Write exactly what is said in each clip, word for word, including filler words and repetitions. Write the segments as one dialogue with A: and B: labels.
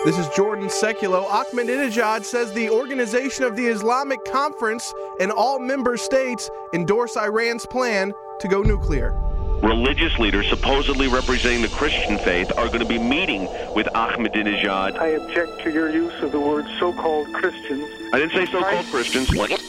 A: This is Jordan Sekulow. Ahmadinejad says the Organization of the Islamic Conference and all member states endorse Iran's plan to go nuclear.
B: Religious leaders supposedly representing the Christian faith are going to be meeting with Ahmadinejad.
C: I object to your use of the word so-called Christians.
B: I didn't say so-called Christians.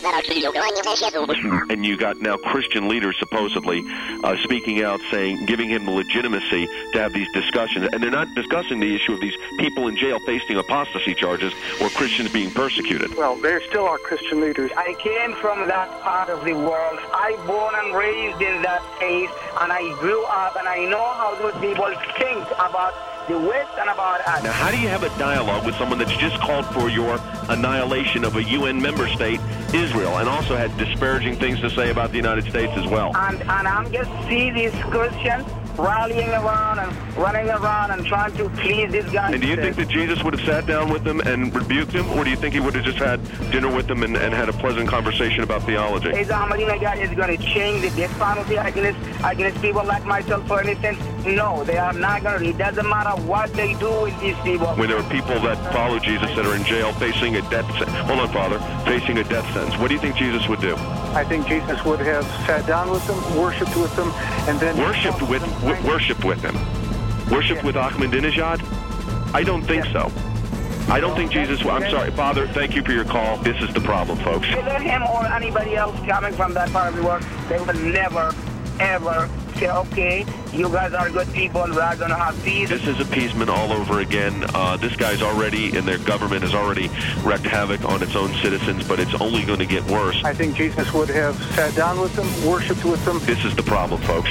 B: And you got now Christian leaders supposedly uh, speaking out, saying, giving him the legitimacy to have these discussions. And they're not discussing the issue of these people in jail facing apostasy charges or Christians being persecuted.
C: Well, there still are Christian leaders.
D: I came from that part of the world. I born and raised in that place, and I grew up, and I know how those people think about the West and about us.
B: Now, how do you have a dialogue with someone that's just called for your annihilation of a U N member state, Israel, and also had disparaging things to say about the United States as well?
D: And, and I'm just see these Christians rallying around and running around and trying to please this guy.
B: And do you think that Jesus would have sat down with them and rebuked him, or do you think he would have just had dinner with them and, and had a pleasant conversation about theology?
D: Is Ahmadinejad is going to change the death penalty against, against people like myself, for instance? No, they are not going to. It doesn't matter what they do with these people.
B: When there are people that follow Jesus that are in jail facing a death sentence, hold on, Father, facing a death sentence, what do you think Jesus would do?
C: I think Jesus would have sat down with them, worshipped with them, and then...
B: Worshipped with, w- worshipped with him? Worshipped yeah. with Ahmadinejad? I don't think yeah. so. I don't think Jesus... W- I'm sorry, Father, thank you for your call. This is the problem, folks.
D: Whether him or anybody else coming from that part of the world, they will never, ever say, okay, you guys are good people, and we're going to have peace.
B: This is appeasement all over again. Uh, this guy's already, and their government has already wreaked havoc on its own citizens, but it's only going to get worse.
C: I think Jesus would have sat down with them, worshipped with them.
B: This is the problem, folks.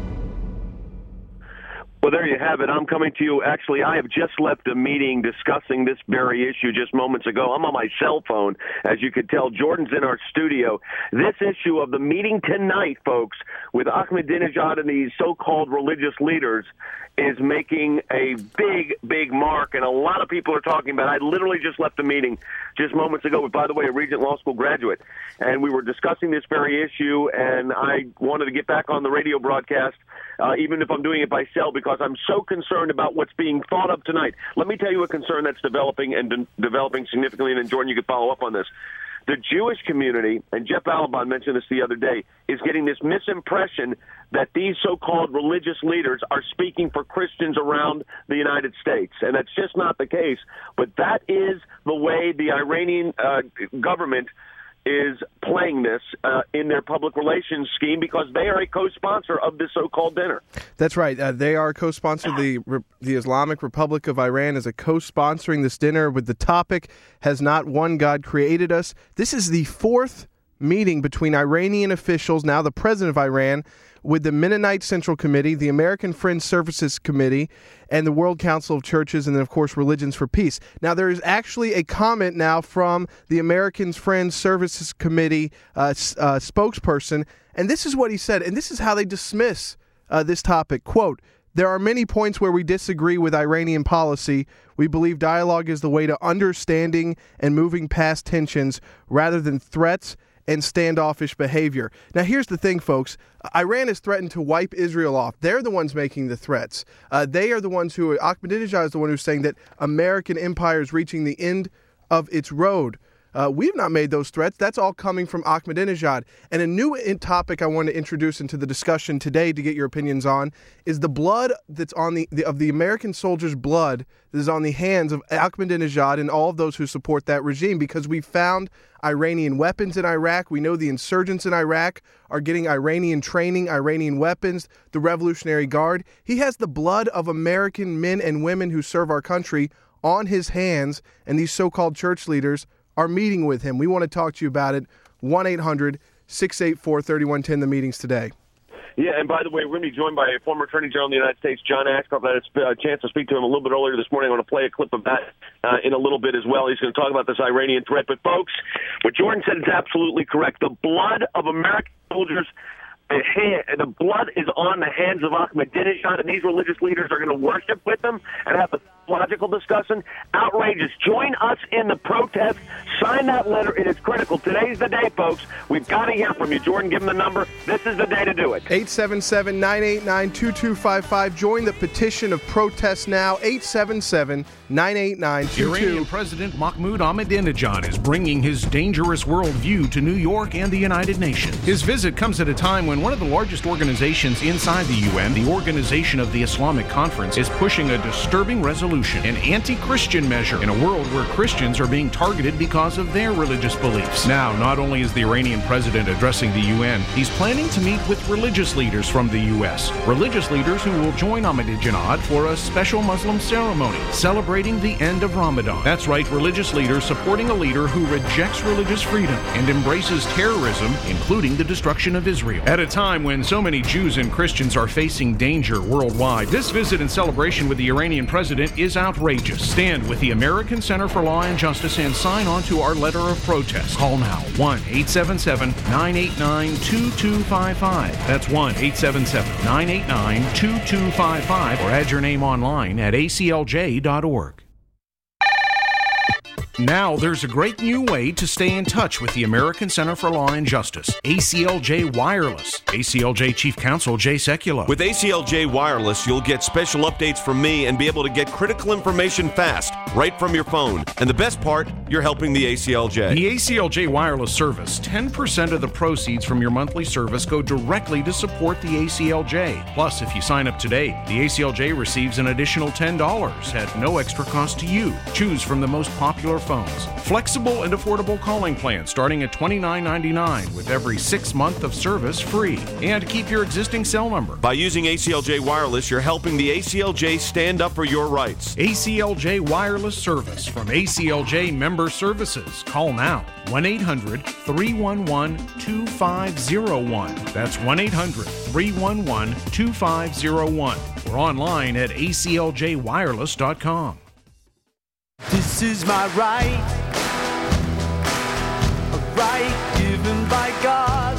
B: Well, there you have it. I'm coming to you. Actually, I have just left a meeting discussing this very issue just moments ago. I'm on my cell phone, as you could tell. Jordan's in our studio. This issue of the meeting tonight, folks, with Ahmadinejad and these so-called religious leaders is making a big, big mark, and a lot of people are talking about it. I literally just left the meeting just moments ago, but by the way, a Regent Law School graduate, and we were discussing this very issue, and I wanted to get back on the radio broadcast, uh, even if I'm doing it by cell, because I'm so concerned about what's being thought of tonight. Let me tell you a concern that's developing and de- developing significantly, and then, Jordan, you could follow up on this. The Jewish community, and Jeff Alabon mentioned this the other day, is getting this misimpression that these so-called religious leaders are speaking for Christians around the United States. And that's just not the case. But that is the way the Iranian uh, government is playing this uh, in their public relations scheme, because they are a co-sponsor of this so-called dinner.
A: That's right. Uh, they are co-sponsor. The the Islamic Republic of Iran is a co-sponsoring this dinner with the topic, "Has not one God created us?" This is the fourth meeting between Iranian officials, now the president of Iran, with the Mennonite Central Committee, the American Friends Services Committee, and the World Council of Churches, and then, of course, Religions for Peace. Now, there is actually a comment now from the American Friends Services Committee uh, uh, spokesperson, and this is what he said, and this is how they dismiss uh, this topic. Quote, "There are many points where we disagree with Iranian policy. We believe dialogue is the way to understanding and moving past tensions rather than threats and standoffish behavior." Now, here's the thing, folks. Iran has threatened to wipe Israel off. They're the ones making the threats. Uh, they are the ones who, Ahmadinejad is the one who's saying that American empire is reaching the end of its road. Uh, we've not made those threats. That's all coming from Ahmadinejad. And a new in- topic I want to introduce into the discussion today to get your opinions on is the blood that's on the, the of the American soldiers' blood that is on the hands of Ahmadinejad and all of those who support that regime, because we found Iranian weapons in Iraq. We know the insurgents in Iraq are getting Iranian training, Iranian weapons, the Revolutionary Guard. He has the blood of American men and women who serve our country on his hands, and these so-called church leaders are meeting with him. We want to talk to you about it. one eight hundred six eight four three one one zero, the meetings today.
B: Yeah, and by the way, we're going to be joined by a former Attorney General of the United States, John Ashcroft. I had a chance to speak to him a little bit earlier this morning. I want to play a clip of that uh, in a little bit as well. He's going to talk about this Iranian threat. But, folks, what Jordan said is absolutely correct. The blood of American soldiers, the, hand, the blood is on the hands of Ahmadinejad, and these religious leaders are going to worship with them and have the logical discussion. Outrageous. Join us in the protest. Sign that letter. It is critical. Today's the day, folks. We've got to hear from you. Jordan, give them the number. This is the day to do it.
A: eight seven seven, nine eight nine, two two five five. Join the petition of protest now. eight seven seven, nine eight nine, two two five five.
E: Iranian President Mahmoud Ahmadinejad is bringing his dangerous worldview to New York and the United Nations. His visit comes at a time when one of the largest organizations inside the U N, the Organization of the Islamic Conference, is pushing a disturbing resolution, an anti-Christian measure, in a world where Christians are being targeted because of their religious beliefs. Now, not only is the Iranian president addressing the U N, he's planning to meet with religious leaders from the U S. Religious leaders who will join Ahmadinejad for a special Muslim ceremony celebrating the end of Ramadan. That's right, religious leaders supporting a leader who rejects religious freedom and embraces terrorism, including the destruction of Israel. At a time when so many Jews and Christians are facing danger worldwide, this visit and celebration with the Iranian president is outrageous. Stand with the American Center for Law and Justice and sign on to our letter of protest. Call now, one eight seven seven, nine eight nine, two two five five. That's one eight seven seven, nine eight nine, two two five five, or add your name online at A C L J dot org. Now there's a great new way to stay in touch with the American Center for Law and Justice, A C L J Wireless. A C L J Chief Counsel Jay Sekulow.
F: With A C L J Wireless, you'll get special updates from me and be able to get critical information fast, right from your phone. And the best part, you're helping the A C L J.
E: The A C L J Wireless service, ten percent of the proceeds from your monthly service go directly to support the A C L J. Plus, if you sign up today, the A C L J receives an additional ten dollars at no extra cost to you. Choose from the most popular phones. Flexible and affordable calling plans starting at twenty-nine ninety-nine with every six month of service free. And keep your existing cell number.
F: By using A C L J Wireless, you're helping the A C L J stand up for your rights.
E: A C L J Wireless Service from A C L J Member Services. Call now. one eight hundred, three one one, two five zero one. That's one eight hundred, three one one, two five zero one. Or online at A C L J wireless dot com.
G: This is my right, a right given by God.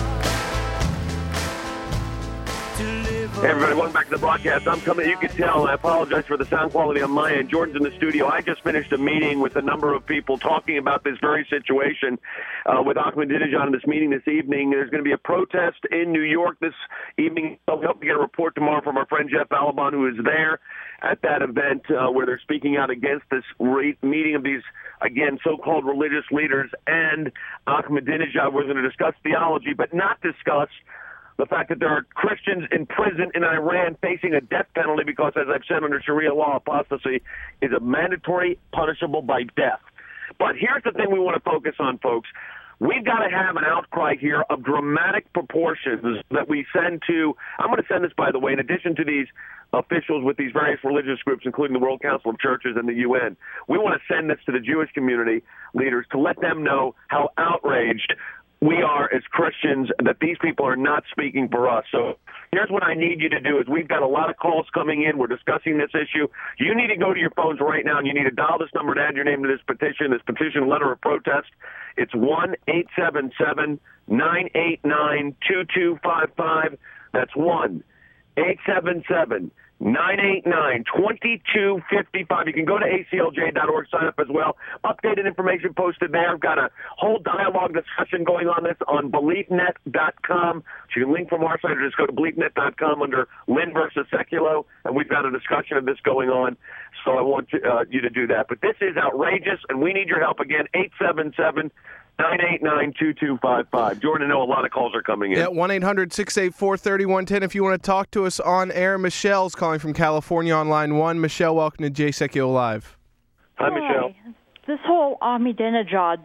B: Hey everybody, welcome back to the broadcast. I'm coming, you can tell, I apologize for the sound quality on my end. Jordan's in the studio. I just finished a meeting with a number of people talking about this very situation uh, with Ahmadinejad in this meeting this evening. There's going to be a protest in New York this evening. We hope to get a report tomorrow from our friend Jeff Alabon, who is there at that event uh, where they're speaking out against this re- meeting of these, again, so-called religious leaders and Ahmadinejad. We're going to discuss theology, but not discuss the fact that there are Christians in prison in Iran facing a death penalty because, as I've said, under Sharia law, apostasy is a mandatory, punishable by death. But here's the thing we want to focus on, folks. We've got to have an outcry here of dramatic proportions that we send to, I'm going to send this, by the way, in addition to these officials with these various religious groups, including the World Council of Churches and the U N. We want to send this to the Jewish community leaders to let them know how outraged we are as Christians, that these people are not speaking for us. So here's what I need you to do is we've got a lot of calls coming in. We're discussing this issue. You need to go to your phones right now, and you need to dial this number and add your name to this petition, this petition letter of protest. It's one eight seven seven, nine eight nine, two two five five. That's one eight seven seven, nine eight nine, two two five five. You can go to A C L J dot org, sign up as well. Updated information posted there. I've got a whole dialogue discussion going on this on belief net dot com. So you can link from our site or just go to belief net dot com under Lynn versus Sekulow, and we've got a discussion of this going on. So I want to, uh, you to do that. But this is outrageous, and we need your help again, eight seven seven, nine eight nine, two two five five. Jordan, I know a lot of calls are coming in.
A: Yeah, one eight hundred, six eight four, three one one zero if you want to talk to us on air. Michelle's calling from California on line one. Michelle, welcome to Jay Sekulow Live.
B: Hi, Michelle.
H: This whole Ahmadinejad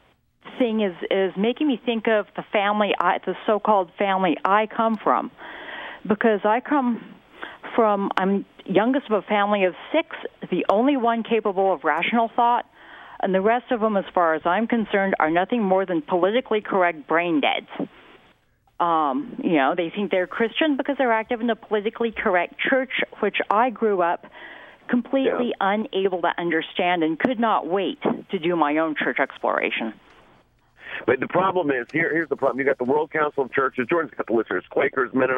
H: thing is, is making me think of the family, I, the so-called family I come from. Because I come from, I'm youngest of a family of six, the only one capable of rational thought. And the rest of them, as far as I'm concerned, are nothing more than politically correct brain deads. Um, you know, they think they're Christian because they're active in the politically correct church, which I grew up completely yeah. unable to understand and could not wait to do my own church exploration.
B: But the problem is, here, here's the problem. You've got the World Council of Churches. Jordan's got the listeners, Quakers, Mennonites,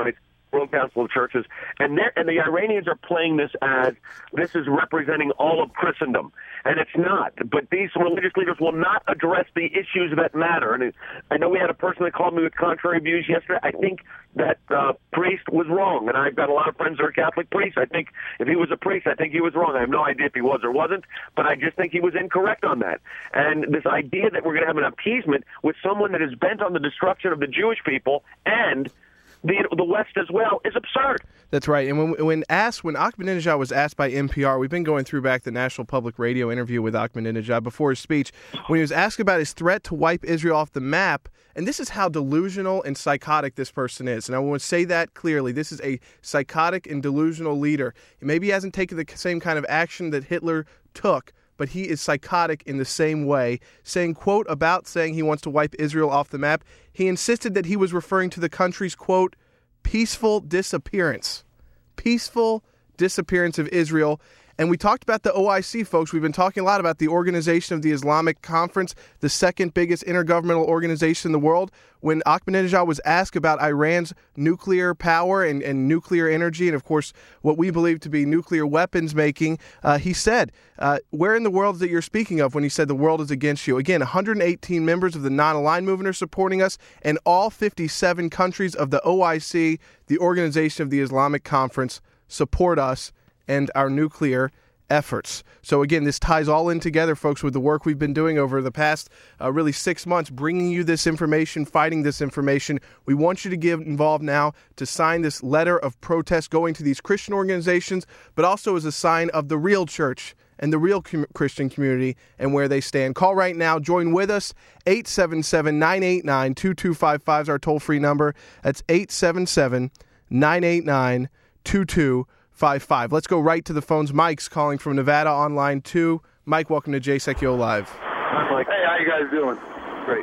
B: World Council of Churches, and they're, and the Iranians are playing this as this is representing all of Christendom, and it's not. But these religious leaders will not address the issues that matter. And I know we had a person that called me with contrary views yesterday. I think that uh, priest was wrong, and I've got a lot of friends that are Catholic priests. I think if he was a priest, I think he was wrong. I have no idea if he was or wasn't, but I just think he was incorrect on that. And this idea that we're going to have an appeasement with someone that is bent on the destruction of the Jewish people and The, the West as well is absurd.
A: That's right. And when when asked, when Ahmadinejad was asked by N P R, we've been going through back the National Public Radio interview with Ahmadinejad before his speech, when he was asked about his threat to wipe Israel off the map, and this is how delusional and psychotic this person is. And I want to say that clearly. This is a psychotic and delusional leader. Maybe he hasn't taken the same kind of action that Hitler took, but he is psychotic in the same way, saying, quote, about saying he wants to wipe Israel off the map, he insisted that he was referring to the country's, quote, peaceful disappearance. Peaceful disappearance of Israel. And we talked about the O I C, folks. We've been talking a lot about the Organization of the Islamic Conference, the second biggest intergovernmental organization in the world. When Ahmadinejad was asked about Iran's nuclear power and, and nuclear energy, and of course what we believe to be nuclear weapons making, uh, he said, uh, where in the world is it you're speaking of when he said the world is against you? Again, one hundred eighteen members of the non-aligned movement are supporting us, and all fifty-seven countries of the O I C, the Organization of the Islamic Conference, support us and our nuclear efforts. So again, this ties all in together, folks, with the work we've been doing over the past uh, really six months, bringing you this information, fighting this information. We want you to get involved now to sign this letter of protest going to these Christian organizations, but also as a sign of the real church and the real com- Christian community and where they stand. Call right now. Join with us. eight seven seven, nine eight nine, two two five five is our toll-free number. That's eight seven seven, nine eight nine, two two five five. Let's go right to the phones. Mike's calling from Nevada on line two. Mike, welcome to J S E C U Live.
I: Hi, Mike. Hey, how you guys doing? Great.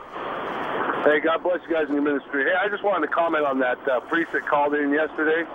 I: Hey, God bless you guys in your ministry. Hey, I just wanted to comment on that uh, priest that called in yesterday.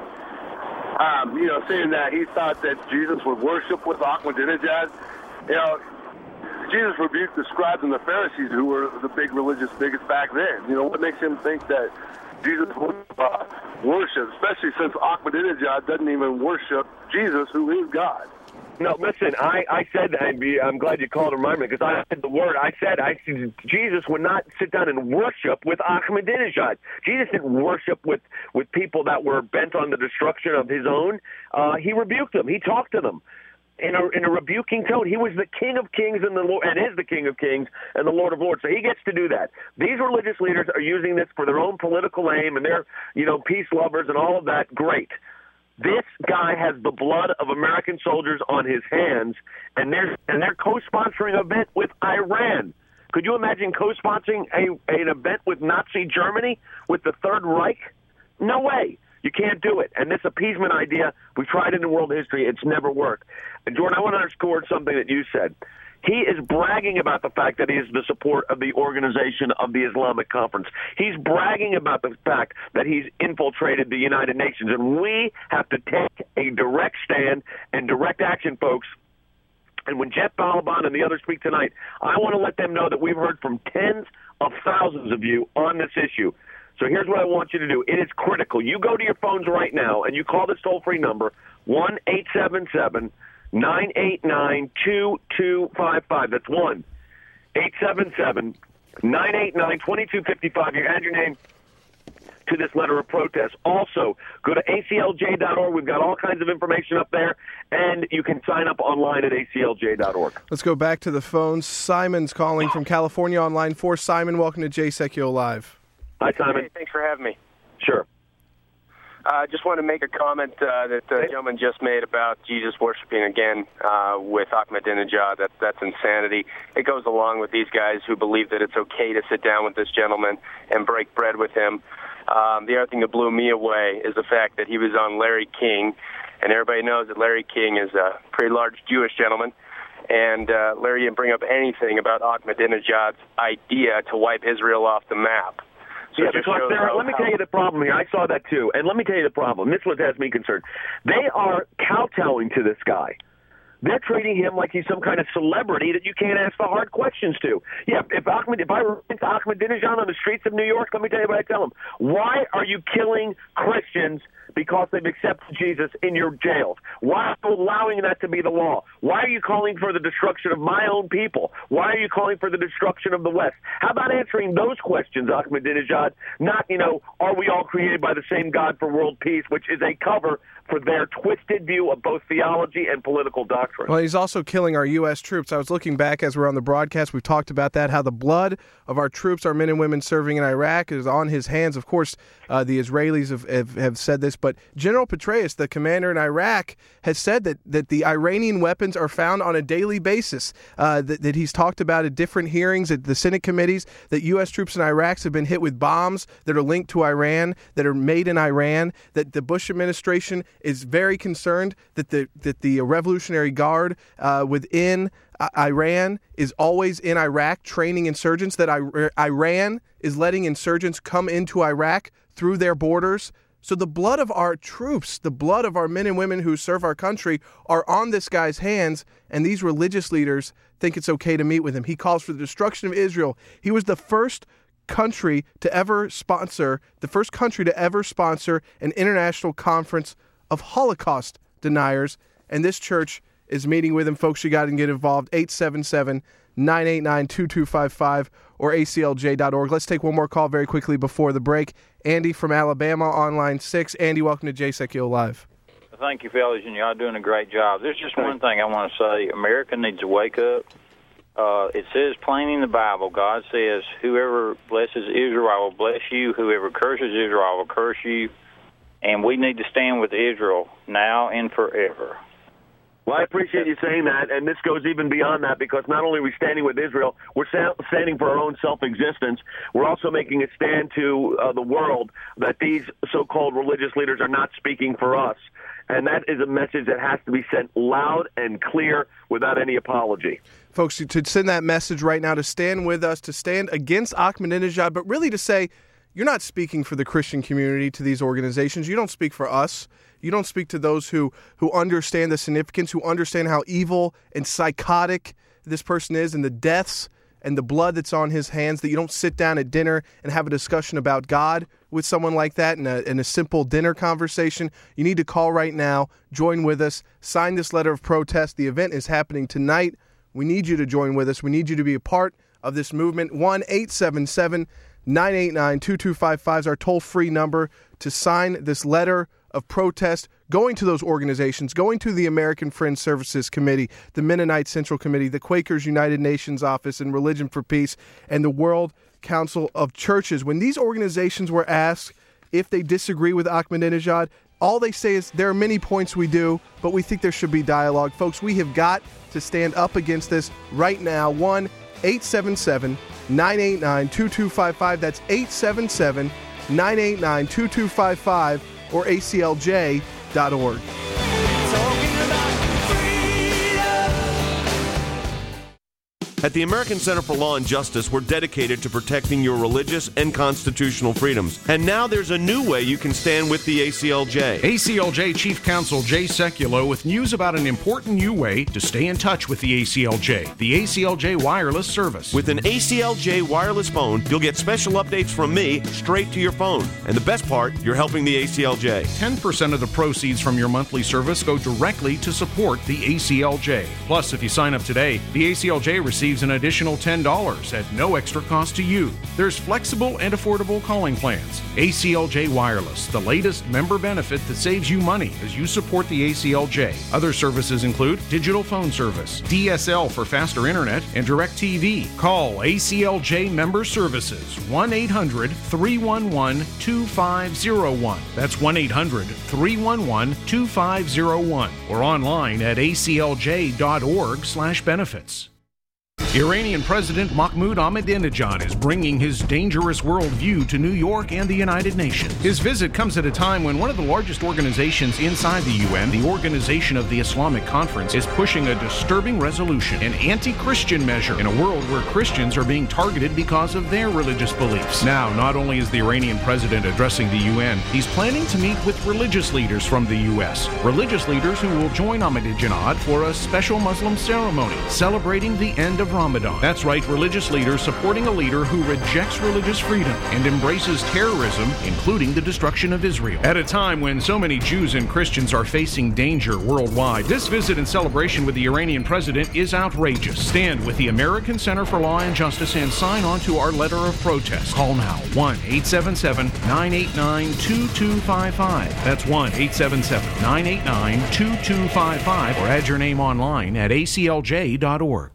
I: Um, you know, saying that he thought that Jesus would worship with Ahmadinejad. You know, Jesus rebuked the scribes and the Pharisees, who were the big religious bigots back then. You know, what makes him think that Jesus would uh, worship, especially since Ahmadinejad doesn't even worship Jesus, who is God?
B: No, listen, I, I said, I'd be, I'm glad you called to remind me, because I said the word. I said I Jesus would not sit down and worship with Ahmadinejad. Jesus didn't worship with, with people that were bent on the destruction of his own. Uh, he rebuked them. He talked to them in a, in a rebuking tone. He was the King of Kings and the Lord, and is the King of Kings and the Lord of Lords. So he gets to do that. These religious leaders are using this for their own political aim, and they're, you know, peace lovers and all of that. Great. This guy has the blood of American soldiers on his hands, and they're and they're co-sponsoring an event with Iran. Could you imagine co-sponsoring a, an event with Nazi Germany, with the Third Reich? No way. You can't do it. And this appeasement idea, we've tried it in world history. It's never worked. And, Jordan, I want to underscore something that you said. He is bragging about the fact that he is the support of the Organization of the Islamic Conference. He's bragging about the fact that he's infiltrated the United Nations. And we have to take a direct stand and direct action, folks. And when Jeff Balaban and the others speak tonight, I want to let them know that we've heard from tens of thousands of you on this issue. So here's what I want you to do. It is critical. You go to your phones right now and you call this toll-free number, one eight seven seven, nine eight nine, two two five five. That's one eight seven seven, nine eight nine, two two five five. You add your name to this letter of protest. Also, go to A C L J dot org. We've got all kinds of information up there, and you can sign up online at A C L J dot org.
A: Let's go back to the phones. Simon's calling from California on line four. Simon, welcome to J S E C U Live.
B: Hi, Simon.
J: Hey, thanks for having me.
B: Sure.
J: I uh, just want to make a comment uh, that the gentleman just made about Jesus worshiping again uh, with Ahmadinejad. That, that's insanity. It goes along with these guys who believe that it's okay to sit down with this gentleman and break bread with him. Um, the other thing that blew me away is the fact that he was on Larry King, and everybody knows that Larry King is a pretty large Jewish gentleman. And uh, Larry didn't bring up anything about Ahmadinejad's idea to wipe Israel off the map. So
B: yeah, because Sarah, let me tell you the problem here. I saw that too. And let me tell you the problem. This is what has me concerned. They are kowtowing to this guy. They're treating him like he's some kind of celebrity that you can't ask the hard questions to. Yeah, if Ahmed, if I run into Ahmadinejad on the streets of New York, let me tell you what I tell him. Why are you killing Christians because they've accepted Jesus in your jails? Why are you allowing that to be the law? Why are you calling for the destruction of my own people? Why are you calling for the destruction of the West? How about answering those questions, Ahmadinejad? Not, you know, are we all created by the same God for world peace, which is a cover for their twisted view of both theology and political doctrine.
A: Well, he's also killing our U S troops. I was looking back as we're on the broadcast. We've talked about that, how the blood of our troops, our men and women serving in Iraq, is on his hands. Of course, uh, the Israelis have, have, have said this, but General Petraeus, the commander in Iraq, has said that, that the Iranian weapons are found on a daily basis, uh, that, that he's talked about at different hearings at the Senate committees, that U S troops in Iraq have been hit with bombs that are linked to Iran, that are made in Iran, that the Bush administration is very concerned that the that the Revolutionary Guard uh, within uh, Iran is always in Iraq training insurgents, that I- Iran is letting insurgents come into Iraq through their borders. So the blood of our troops, the blood of our men and women who serve our country are on this guy's hands, and these religious leaders think it's okay to meet with him. He calls for the destruction of Israel. He was the first country to ever sponsor, the first country to ever sponsor an international conference of Holocaust deniers, and this church is meeting with him. Folks, you got to get involved. eight seven seven, nine eight nine, two two five five or A C L J dot org. Let's take one more call very quickly before the break. Andy from Alabama on line six. Andy, welcome to J S E C U Live.
K: Thank you, fellas, and y'all doing a great job. There's just one thing I want to say. America needs to wake up. Uh, it says plain in the Bible, God says, whoever blesses Israel, I will bless you. Whoever curses Israel, I will curse you. And we need to stand with Israel now and forever.
B: Well, I appreciate you saying that, and this goes even beyond that, because not only are we standing with Israel, we're standing for our own self-existence. We're also making a stand to uh, the world that these so-called religious leaders are not speaking for us. And that is a message that has to be sent loud and clear without any apology.
A: Folks, to send that message right now, to stand with us, to stand against Ahmadinejad, but really to say, you're not speaking for the Christian community to these organizations. You don't speak for us. You don't speak to those who, who understand the significance, who understand how evil and psychotic this person is, and the deaths and the blood that's on his hands, that you don't sit down at dinner and have a discussion about God with someone like that in a, in a simple dinner conversation. You need to call right now, join with us, sign this letter of protest. The event is happening tonight. We need you to join with us. We need you to be a part of this movement. one eight seven seven, nine eight nine, two two five five is our toll-free number to sign this letter of protest, going to those organizations, going to the American Friends Services Committee, the Mennonite Central Committee, the Quakers United Nations Office and Religion for Peace, and the World Council of Churches. When these organizations were asked if they disagree with Ahmadinejad, all they say is there are many points we do, but we think there should be dialogue. Folks, we have got to stand up against this right now. one eight seven seven, nine eight nine, two two five five. That's eight seven seven, nine eight nine, two two five five or A C L J dot org.
F: At the American Center for Law and Justice, we're dedicated to protecting your religious and constitutional freedoms. And now there's a new way you can stand with the A C L J.
E: A C L J Chief Counsel Jay Sekulow with news about an important new way to stay in touch with the A C L J, the A C L J Wireless Service.
F: With an A C L J wireless phone, you'll get special updates from me straight to your phone. And the best part, you're helping the A C L J.
E: ten percent of the proceeds from your monthly service go directly to support the A C L J. Plus, if you sign up today, the A C L J receives an additional ten dollars at no extra cost to you. There's flexible and affordable calling plans. A C L J Wireless, the latest member benefit that saves you money as you support the A C L J. Other services include digital phone service, D S L for faster internet, and DirecTV. Call A C L J Member Services, one eight hundred, three one one, two five zero one. That's one eight hundred, three one one, two five zero one. Or online at A C L J dot org slash benefits. Iranian President Mahmoud Ahmadinejad is bringing his dangerous worldview to New York and the United Nations. His visit comes at a time when one of the largest organizations inside the U N, the Organization of the Islamic Conference, is pushing a disturbing resolution, an anti-Christian measure, in a world where Christians are being targeted because of their religious beliefs. Now, not only is the Iranian president addressing the U N, he's planning to meet with religious leaders from the U S, religious leaders who will join Ahmadinejad for a special Muslim ceremony celebrating the end of Ramadan. That's right, religious leaders supporting a leader who rejects religious freedom and embraces terrorism, including the destruction of Israel. At a time when so many Jews and Christians are facing danger worldwide, this visit and celebration with the Iranian president is outrageous. Stand with the American Center for Law and Justice and sign on to our letter of protest. Call now, one eight seven seven, nine eight nine, two two five five. That's one eight seven seven, nine eight nine, two two five five, or add your name online at A C L J dot org.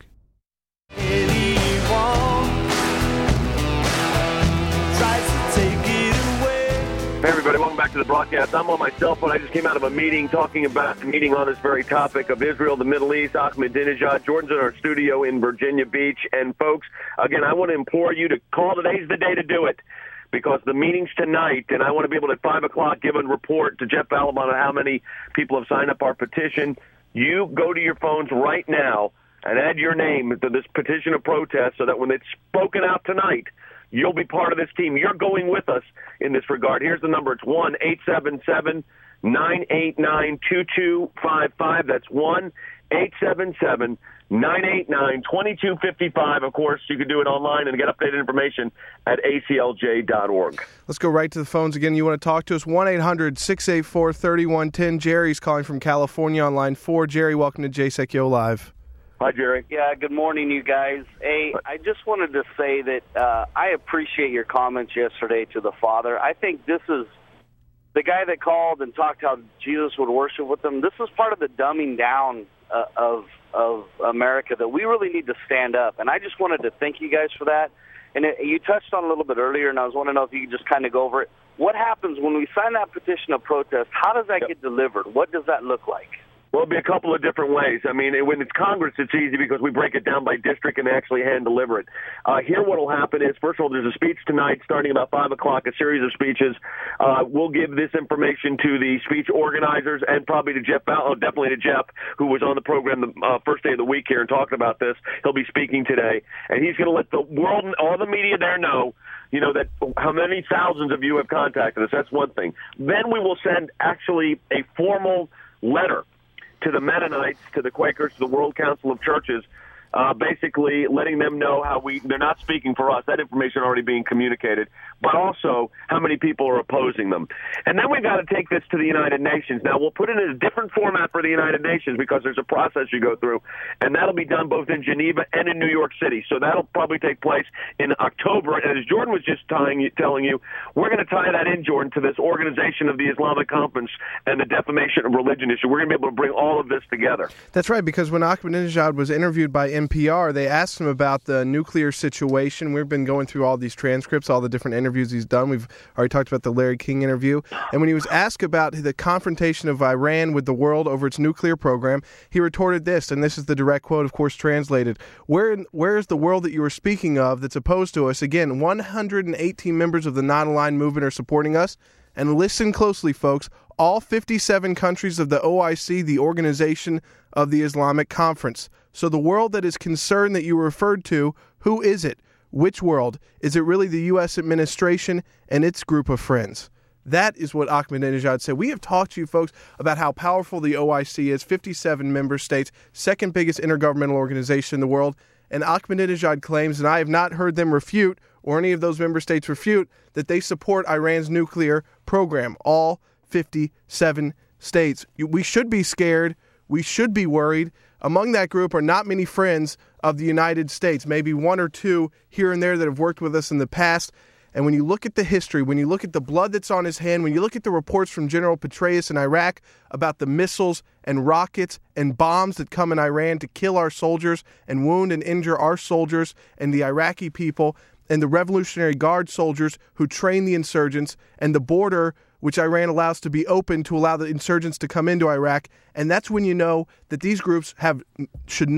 B: Hey everybody, welcome back to the broadcast. I'm on my cell phone. I just came out of a meeting talking about the meeting on this very topic of Israel, the Middle East, Ahmadinejad. Jordan's in our studio in Virginia Beach. And folks, again, I want to implore you to call. Today's the day to do it, because the meeting's tonight, and I want to be able to, at five o'clock, give a report to Jeff Balaban on how many people have signed up our petition. You go to your phones right now and add your name to this petition of protest so that when it's spoken out tonight, you'll be part of this team. You're going with us in this regard. Here's the number. It's one eight seven seven, nine eight nine, two two five five. That's one eight seven seven, nine eight nine, two two five five. Of course, you can do it online and get updated information at A C L J dot org.
A: Let's go right to the phones again. You want to talk to us? one eight hundred, six eight four, three one one zero. Jerry's calling from California on line four. Jerry, welcome to J S E C Yo Live.
B: Hi, Jerry.
L: Yeah, good morning, you guys. Hey, I just wanted to say that uh, I appreciate your comments yesterday to the Father. I think this is the guy that called and talked how Jesus would worship with them. This is part of the dumbing down uh, of of America, that we really need to stand up. And I just wanted to thank you guys for that. And it, you touched on it a little bit earlier, and I was wanting to know if you could just kind of go over it. What happens when we sign that petition of protest? How does that yep. get delivered? What does that look like?
B: Well, it'll be a couple of different ways. I mean, when it's Congress, it's easy because we break it down by district and actually hand deliver it. Uh, here what will happen is, first of all, there's a speech tonight starting about five o'clock, a series of speeches. Uh, we'll give this information to the speech organizers and probably to Jeff, oh, definitely to Jeff, who was on the program the uh, first day of the week here and talking about this. He'll be speaking today. And he's going to let the world and all the media there know, you know, that how many thousands of you have contacted us. That's one thing. Then we will send actually a formal letter to the Mennonites, to the Quakers, to the World Council of Churches, uh, basically letting them know how we, they're not speaking for us, that information already being communicated, but also how many people are opposing them. And then we've got to take this to the United Nations. Now, we'll put it in a different format for the United Nations because there's a process you go through, and that'll be done both in Geneva and in New York City. So that'll probably take place in October. And as Jordan was just tying, telling you, we're going to tie that in, Jordan, to this Organization of the Islamic Conference and the defamation of religion issue. We're going to be able to bring all of this together.
A: That's right, because when Ahmadinejad was interviewed by N P R, they asked him about the nuclear situation. We've been going through all these transcripts, all the different interviews he's done. We've already talked about the Larry King interview. And when he was asked about the confrontation of Iran with the world over its nuclear program, he retorted this, and this is the direct quote, of course, translated. Where, where is the world that you were speaking of that's opposed to us? Again, one hundred eighteen members of the non-aligned movement are supporting us. And listen closely, folks. All fifty-seven countries of the O I C, the Organization of the Islamic Conference. So the world that is concerned that you referred to, who is it? Which world? Is it really the U S administration and its group of friends? That is what Ahmadinejad said. We have talked to you folks about how powerful the O I C is, fifty-seven member states, second biggest intergovernmental organization in the world. And Ahmadinejad claims, and I have not heard them refute, or any of those member states refute, that they support Iran's nuclear program, all fifty-seven states. We should be scared. We should be worried. Among that group are not many friends of the United States, maybe one or two here and there that have worked with us in the past. And when you look at the history, when you look at the blood that's on his hand, when you look at the reports from General Petraeus in Iraq about the missiles and rockets and bombs that come in Iran to kill our soldiers and wound and injure our soldiers and the Iraqi people and the Revolutionary Guard soldiers who train the insurgents, and the border which Iran allows to be open to allow the insurgents to come into Iraq. And that's when you know that these groups have should not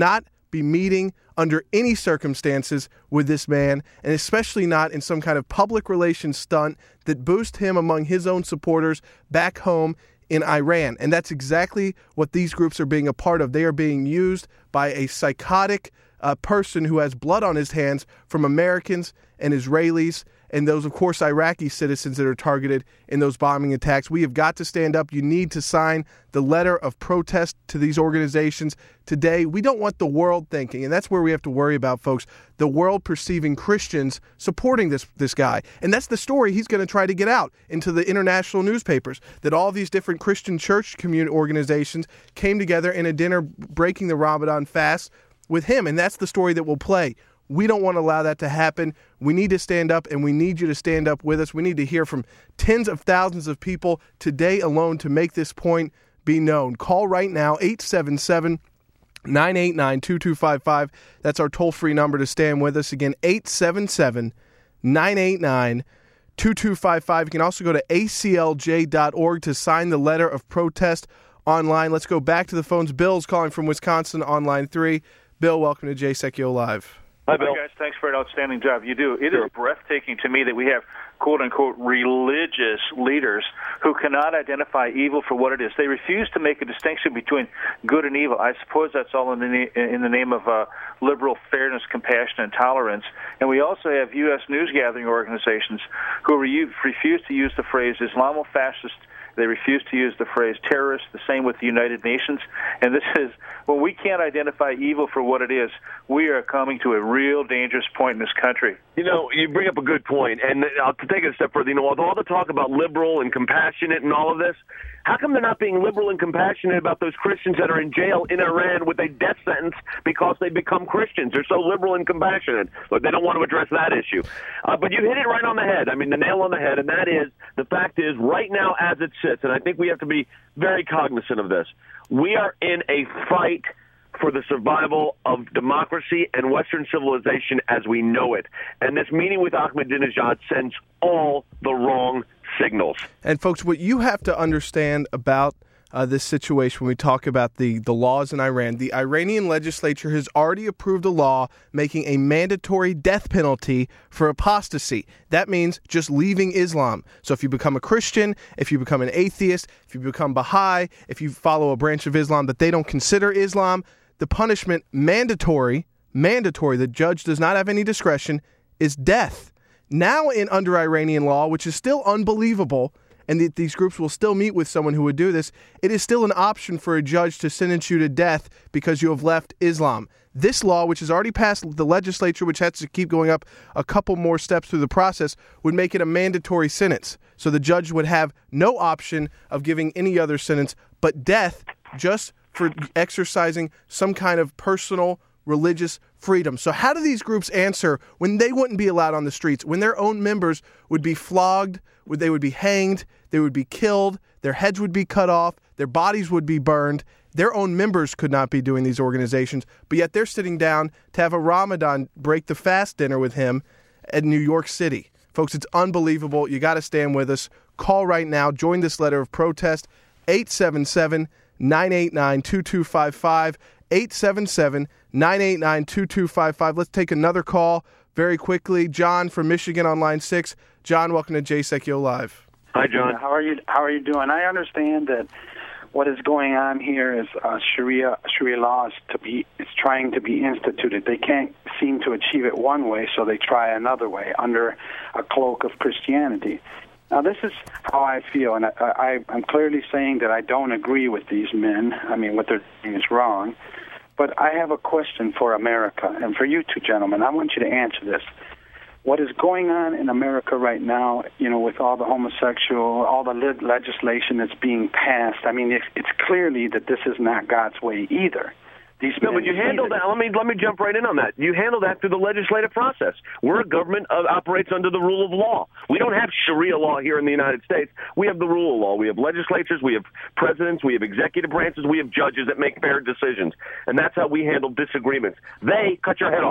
A: be meeting under any circumstances with this man, and especially not in some kind of public relations stunt that boosts him among his own supporters back home in Iran. And that's exactly what these groups are being a part of. They are being used by a psychotic uh, person who has blood on his hands from Americans and Israelis, and those, of course, Iraqi citizens that are targeted in those bombing attacks. We have got to stand up. You need to sign the letter of protest to these organizations today. We don't want the world thinking, and that's where we have to worry about, folks, the world perceiving Christians supporting this this guy. And that's the story he's going to try to get out into the international newspapers, that all these different Christian church community organizations came together in a dinner breaking the Ramadan fast with him, and that's the story that will play. We don't want to allow that to happen. We need to stand up, and we need you to stand up with us. We need to hear from tens of thousands of people today alone to make this point be known. Call right now, eight seven seven, nine eight nine, two two five five. That's our toll-free number to stand with us. Again, eight seven seven, nine eight nine, two two five five. You can also go to A C L J dot org to sign the letter of protest online. Let's go back to the phones. Bill's calling from Wisconsin on line three. Bill, welcome to J S E C U Live.
M: Hi, Bill. Hi, guys. Thanks for an outstanding job. You do. It sure. is breathtaking to me that we have, quote-unquote, religious leaders who cannot identify evil for what it is. They refuse to make a distinction between good and evil. I suppose that's all in the, na- in the name of uh, liberal fairness, compassion, and tolerance. And we also have U S news-gathering organizations who re- refuse to use the phrase Islamofascist. They refuse to use the phrase terrorist, the same with the United Nations. And this is, when we can't identify evil for what it is, we are coming to a real dangerous point in this country.
B: You know, you bring up a good point, and I'll take it a step further. You know, with all the talk about liberal and compassionate and all of this, how come they're not being liberal and compassionate about those Christians that are in jail in Iran with a death sentence because they become Christians? They're so liberal and compassionate, but they don't want to address that issue. Uh, but you hit it right on the head. I mean, the nail on the head, and that is, the fact is, right now as it sits, and I think we have to be very cognizant of this, we are in a fight for the survival of democracy and Western civilization as we know it. And this meeting with Ahmadinejad sends all the wrong signals.
A: And folks, what you have to understand about uh, this situation when we talk about the, the laws in Iran, the Iranian legislature has already approved a law making a mandatory death penalty for apostasy. That means just leaving Islam. So if you become a Christian, if you become an atheist, if you become Baha'i, if you follow a branch of Islam that they don't consider Islam, the punishment, mandatory, mandatory, the judge does not have any discretion, is death. Now in under Iranian law, which is still unbelievable, and that these groups will still meet with someone who would do this, it is still an option for a judge to sentence you to death because you have left Islam. This law, which has already passed the legislature, which has to keep going up a couple more steps through the process, would make it a mandatory sentence. So the judge would have no option of giving any other sentence but death, just for exercising some kind of personal religious freedom. So how do these groups answer when they wouldn't be allowed on the streets, when their own members would be flogged, they would be hanged, they would be killed, their heads would be cut off, their bodies would be burned, their own members could not be doing these organizations, but yet they're sitting down to have a Ramadan break the fast dinner with him at New York City. Folks, it's unbelievable. You got to stand with us. Call right now. Join this letter of protest, eight seven seven, nine eight nine, two two five five, eight seven seven, nine eight nine, two two five five. Let's take another call very quickly. John from Michigan on line six. John, welcome to J S E C U Live.
B: Hi, John.
N: How are you? How are you doing? I understand that what is going on here is uh, Sharia Sharia law is to be is trying to be instituted. They can't seem to achieve it one way, so they try another way under a cloak of Christianity. Now, this is how I feel, and I, I, I'm clearly saying that I don't agree with these men. I mean, what they're doing is wrong. But I have a question for America, and for you two gentlemen. I want you to answer this. What is going on in America right now, you know, with all the homosexual, all the le- legislation that's being passed, I mean, it's, it's clearly that this is not God's way either. These
B: no, but you handle that. Let me let me jump right in on that. You handle that through the legislative process. We're a government that operates under the rule of law. We don't have Sharia law here in the United States. We have the rule of law. We have legislatures. We have presidents. We have executive branches. We have judges that make fair decisions, and that's how we handle disagreements. They cut your head off,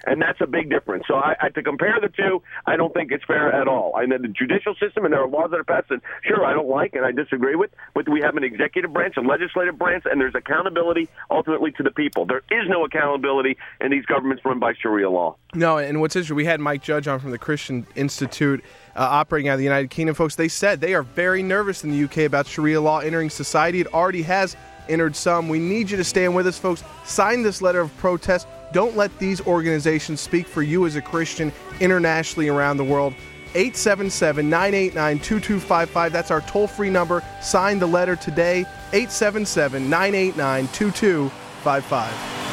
B: and that's a big difference. So I, I, to compare the two, I don't think it's fair at all. I know the judicial system, and there are laws that are passed that, sure, I don't like and I disagree with, but we have an executive branch, a legislative branch, and there's accountability ultimately to the people. There is no accountability in these governments run by Sharia law.
A: No, and what's interesting, we had Mike Judge on from the Christian Institute uh, operating out of the United Kingdom. Folks, they said they are very nervous in the U K about Sharia law entering society. It already has entered some. We need you to stand with us, folks. Sign this letter of protest. Don't let these organizations speak for you as a Christian internationally around the world. eight seven seven, nine eight nine, two two five five. That's our toll-free number. Sign the letter today. eight seven seven, nine eight nine, two two five five.